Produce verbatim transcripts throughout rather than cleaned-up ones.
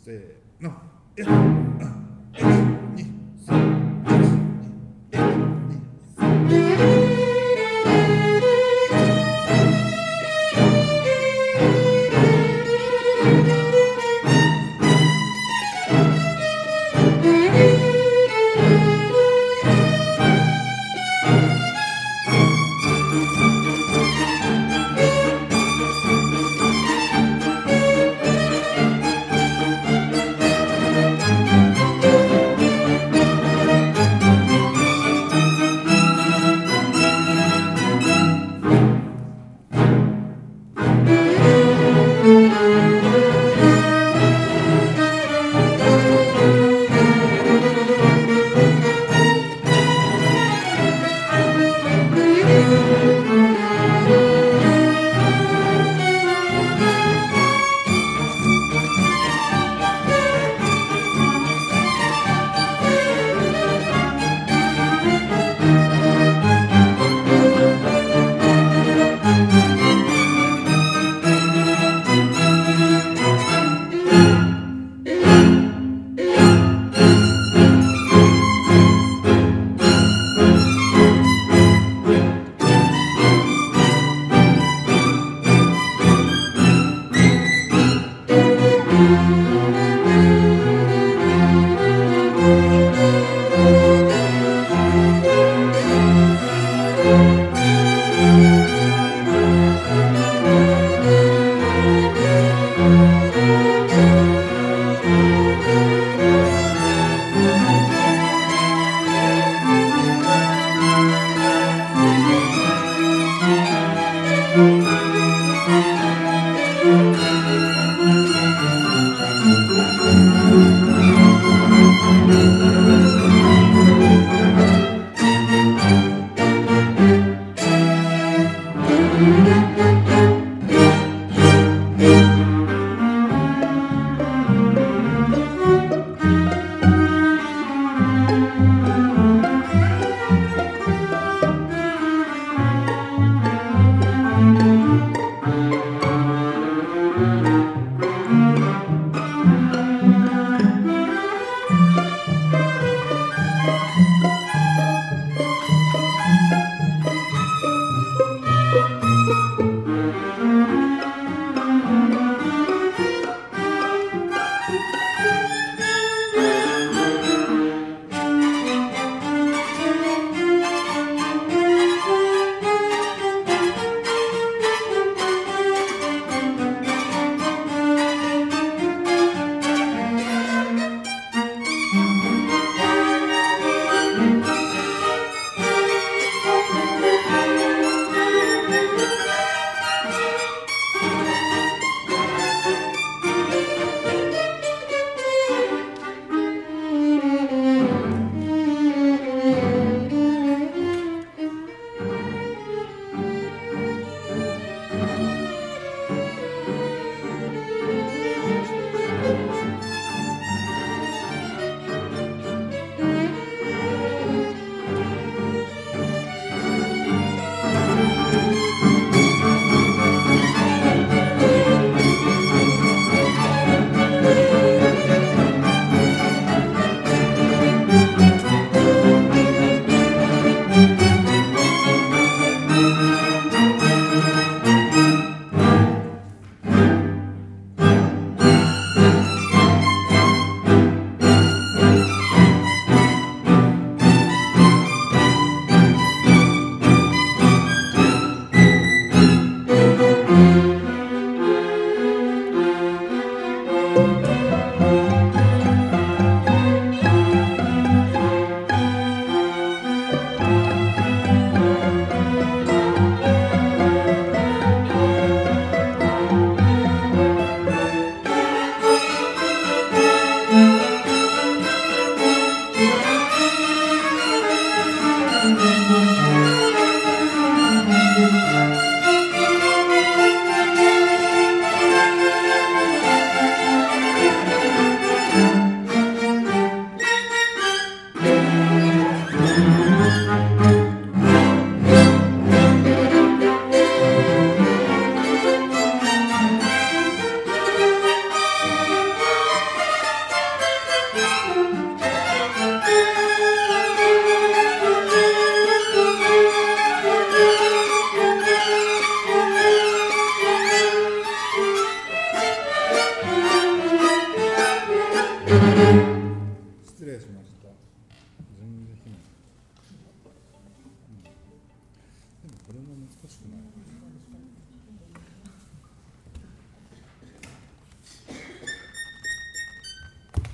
せーの。えっいちにさんいちにさ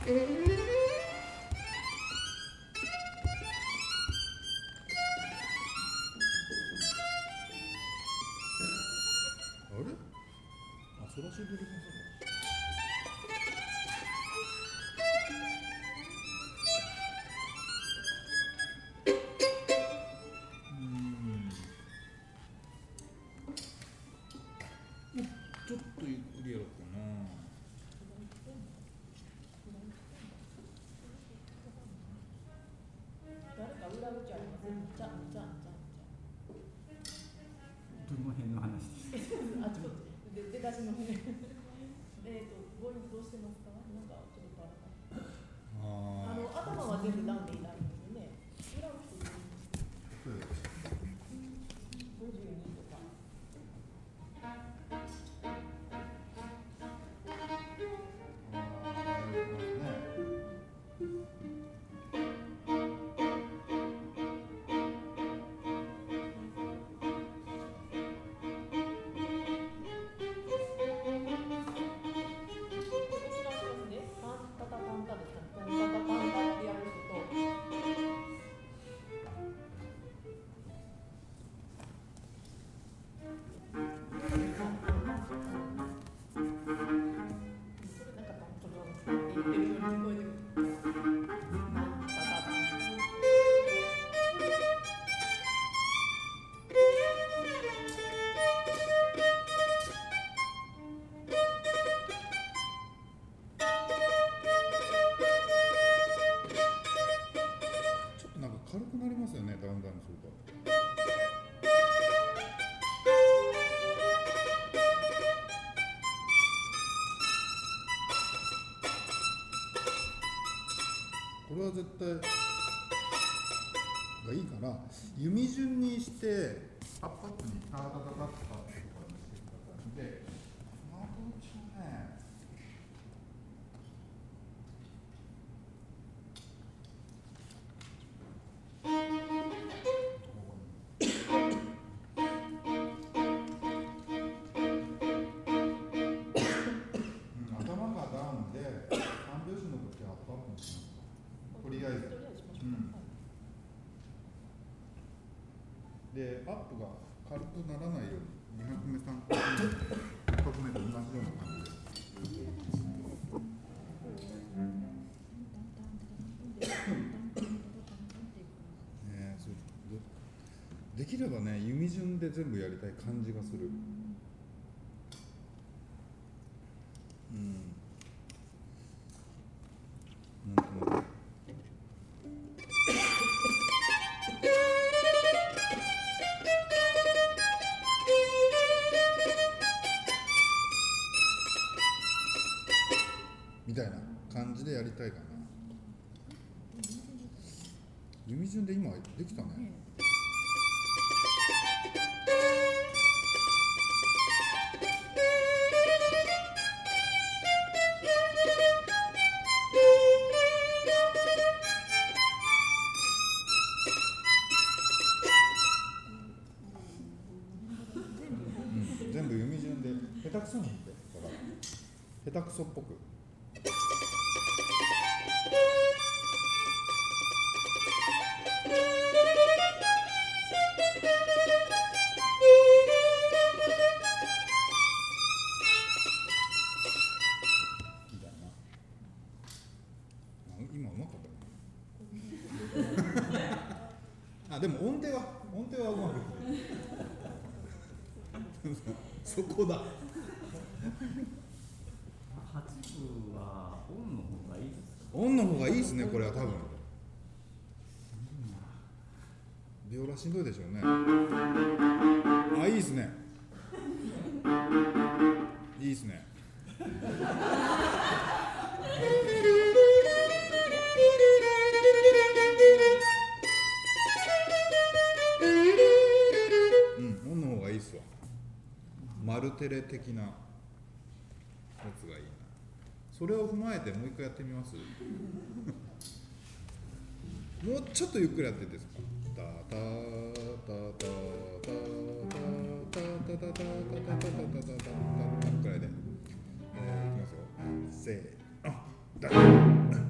れあ、ソラシドリコンサーちょっとゆっくりやろうかな。 誰か裏打ちありません？じゃんじゃんじゃんどの辺の話ですか？ あちこちで出だしのねえっとボインどうしてますか？なんかちょっとバラバラ。あの頭は全部ダウンでいいんですよね。裏打ちとごじゅうにとか。 軽くなりますよね、だんだんすると。これは絶対がいいから、弓順にしてアップアップにタタタタタタってとかにしてください。で、まあどっちもね。で、アップが軽くならないようにに拍目さん拍目と同じような感じで。ね、そうできればね、弓順で全部やりたい感じがする。うん。なんとなく。みたいな感じでやりたいかな。弓順で今できたね。うん、全部弓順で下手くそに言って、だから下手くそっぽく。今うまかったね。あ、でも音程は音程はうまくそこだ。 はち部はオンの方がいいですか？ オンの方がいいですね、これは多分。ビオラしんどいでしょうね。あ、いいですね。いいですね。うん、オンの方がいいっすわ。マルテレ的なやつがいいな。それを踏まえてもう一回やってみます。もうちょっとゆっくりやっていいですか。タタタタタタタタタタタタタタタタタタくらいで、えー、いきますよ。せーの、ダン。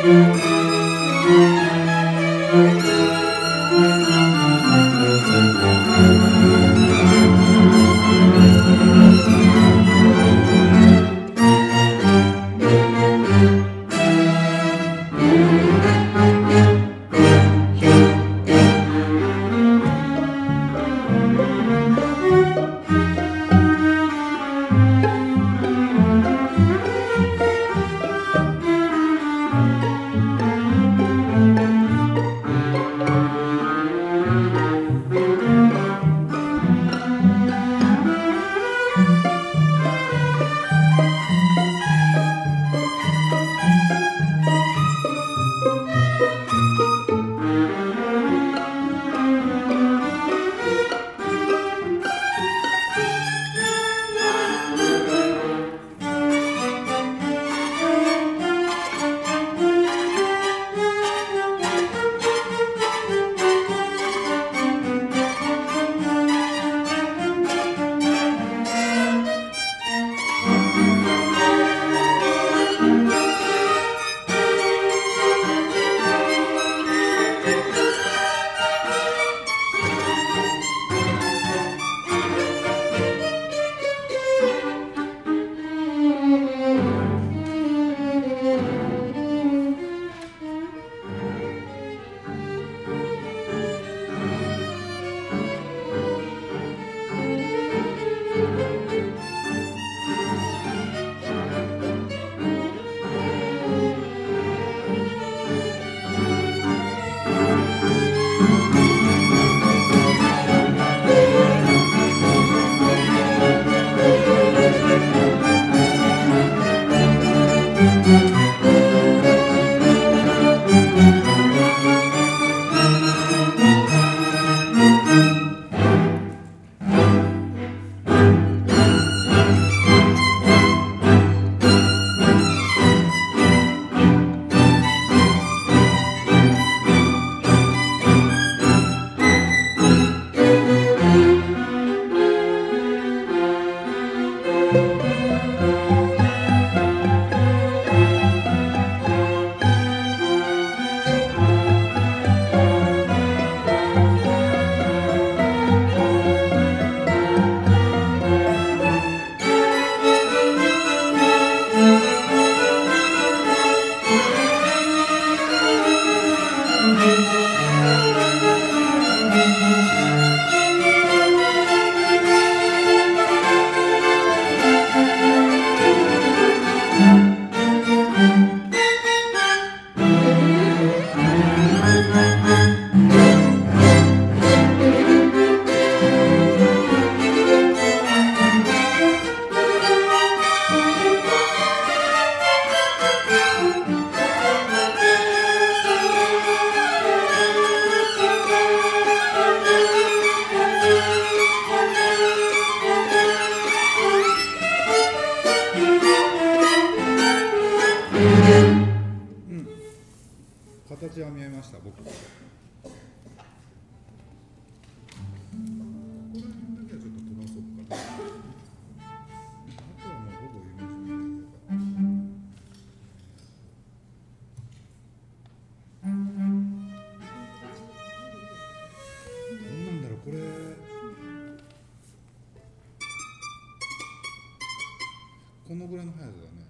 形は見えました、僕。ここら辺だけはちょっと飛ばそうかな。あとはもうほぼ夢じゃないとか。どうなんだろう、これ。このぐらいの速さだね。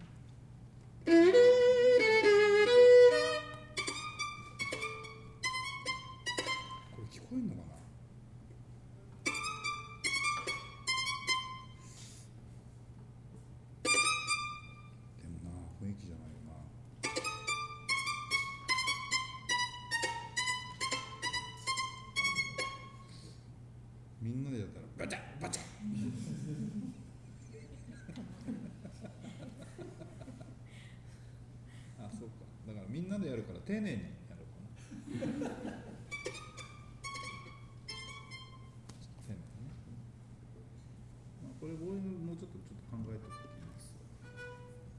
聞こえんのかな。でもな、雰囲気じゃないよな。みんなでやったらバチャッバチャッあ、そうか。だからみんなでやるから丁寧にやろうかな。これボリュームもうちょっとちょっと考えておく。